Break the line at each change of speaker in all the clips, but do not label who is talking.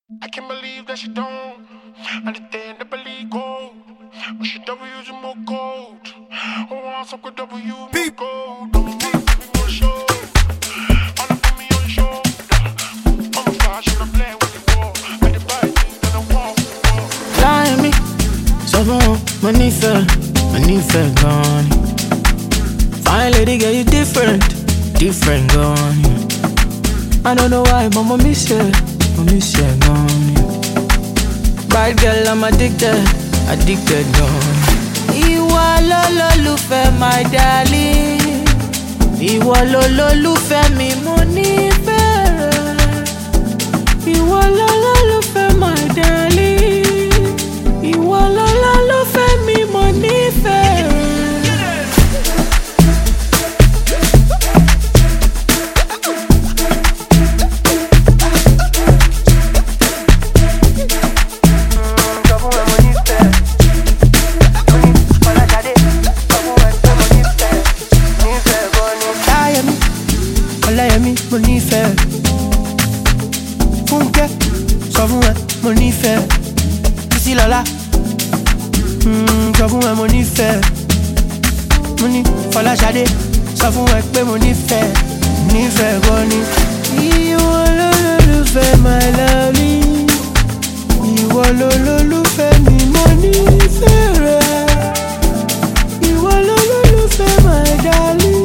I can't believe that she don't understand the believe gold. But she W's and more gold. I want some good W more gold. Don't want to be more show. Wanna put me on the show. I'm a fashion, I'm playing with the wall. I can buy things that I want.
Fly me, so bon, money fell gone. Fine lady, girl, you different gone. I don't know why, but I miss you gone. Bad girl, I'm addicted gone. Ìwọ lolólùfẹ́ my darling. Ìwọ lolólùfẹ́ mi, mo nífẹ̀ẹ́ rẹ. Ìwọ lolólùfẹ́ my darling. Ìwọ lolólùfẹ́ mi, mo nífẹ̀ẹ́ rẹ. Mo nífẹ̀ẹ́ Fúnkẹ́ sọ fún ẹ mo nífẹ̀ẹ́ Títí lọ́lá sọ fún ẹ mo nífẹ̀ẹ́ mo ní Fọláṣadé sọ fún ẹ pé mo nífẹ̀ẹ́ gan ni. Ìwọ lolólùfẹ́ my lovely. Ìwọ lolólùfẹ́ mi, mo nífẹ̀ẹ́ rẹ. Ìwọ lolólùfẹ́ my darling.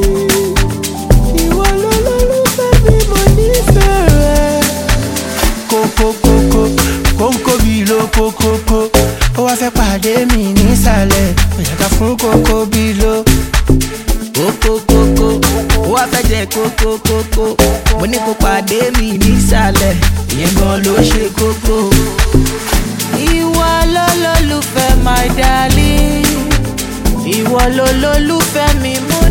Kókó bí ló kókókó. Ó wá fẹ́ pàdé mi nísàlẹ̀. Òyàká fún kókó bí ló. Kókókókó. Ó wá fẹ́ jẹ kókókókó. Mo ní kó pàdé mi nísàlẹ̀. Ìyẹn gan ló ṣe kókó. Ìwọ lolólùfẹ́ my darling. Ìwọ lolólùfẹ́ mi, mo